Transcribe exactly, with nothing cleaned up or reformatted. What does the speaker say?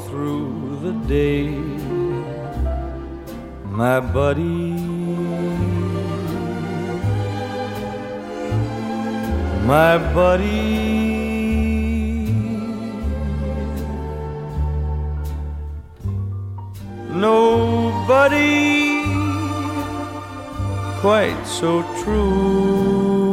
through the day, my buddy, my buddy. Nobody quite so true.